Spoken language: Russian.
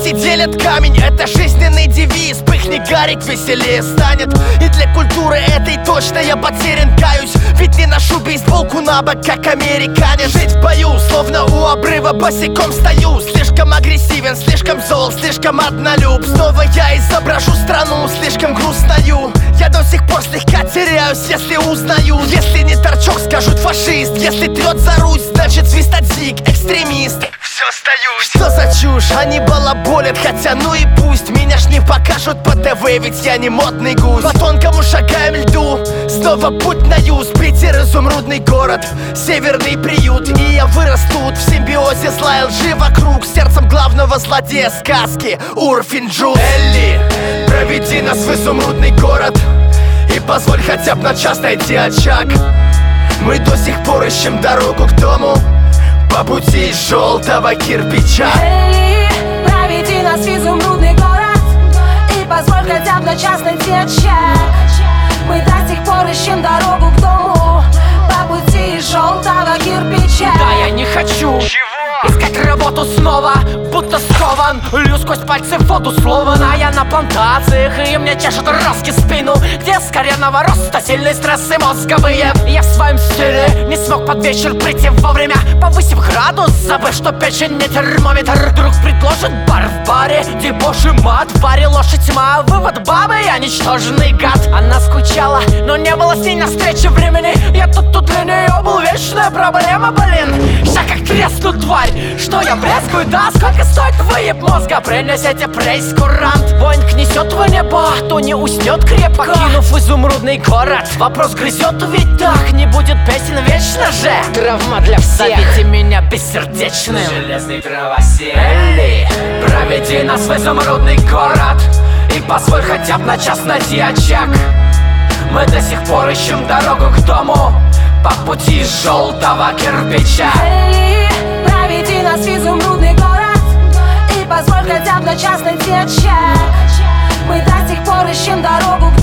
Дети делят камень, это жизненный девиз. Пыхни, Гарик, веселее станет. И для культуры этой точно я потерян, каюсь. Ведь не ношу бейсболку на бок, как американец. Жить в бою, словно у обрыва босиком стою. Слишком агрессивен, слишком зол, слишком однолюб. Снова я изображу страну, слишком грустную. Я до сих пор слегка теряюсь, если узнаю. Если не торчок, скажут фашист. Если трет за Русь, значит свистодзик, экстремист. Все остаюсь. Что за чушь? Они балаболят, хотя ну и пусть. Меня ж не покажут по ТВ, ведь я не модный гусь. По тонкому шагаем льду, снова путь на юз. Питер, изумрудный город, северный приют. И я вырос тут, в симбиозе зла и лжи вокруг. Сердцем главного злодея сказки Урфин-Джюс. Элли, проведи нас в изумрудный город и позволь хотя бы на час найти очаг. Мы до сих пор ищем дорогу к дому по пути из желтого кирпича. Эй, проведи нас в изумрудный город и позволь хотя бы на час найти очаг. Мы до сих пор ищем дорогу к дому по пути из желтого кирпича. Да, я не хочу искать работу снова, будто скован. Лью сквозь пальцы в воду словно я на плантациях, и мне чешет роски спину, где с коренного роста сильные стрессы мозговые. Я в своем стиле не смог под вечер прийти вовремя, повысив градус, забыв, что печень не термометр. Друг предложит бар в баре, дебош и мат. В баре ложь и тьма, вывод бабы, я ничтожный гад. Она скучала, но не было с ней на встрече времени. Я тут для нее был вечная проблема, блин. Вся как треснут, тварь, что я брезгую, да? Сколько стоит выеб мозга? Принесите прейскурант. Воинг несет в небо, то не уснет крепко, покинув изумрудный город. Вопрос грызет, ведь так не будет песен вечно же. Травма для всех, зовите меня бессердечным. Железный дровосек. Элли, проведи нас в изумрудный город и позволь хотя бы на час найти очаг. Мы до сих пор ищем дорогу к дому по пути из желтого кирпича. Эй, проведи нас в изумрудный город и позволь хотя бы на час найти очаг. Мы до сих пор ищем дорогу